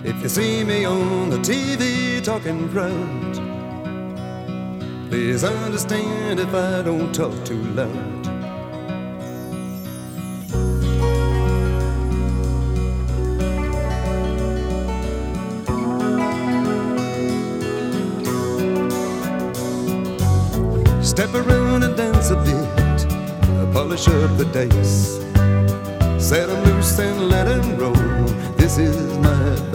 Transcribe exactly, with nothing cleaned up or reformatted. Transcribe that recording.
If you see me on the T V talking proud, please understand if I don't talk too loud. Step around and dance a bit, polish up the dice, set 'em loose and let 'em roll. This is my